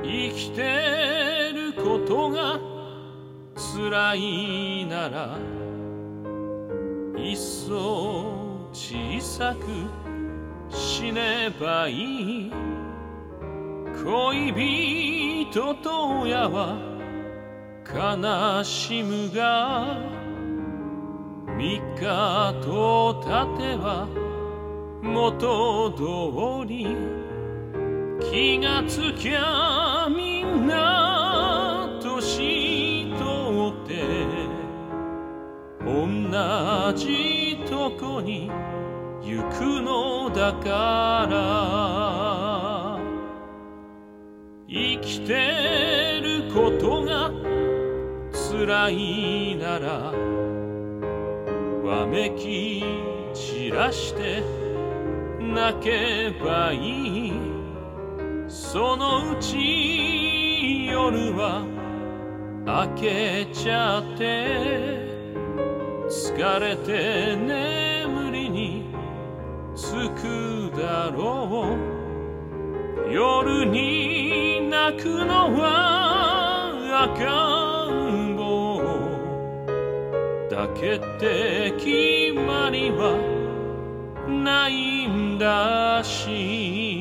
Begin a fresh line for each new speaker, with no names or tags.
生きてることが辛いならいっそ小さく死ねばいい。恋人と親は悲しむが三日と経てば元通り。気がつきゃみんな年取って同じとこに行くのだから。生きてることが辛いならわめき散らして泣けばいい。そのうち夜は明けちゃって疲れて眠りにつくだろう。夜に泣くのは赤ん坊だけって決まりはないんだし。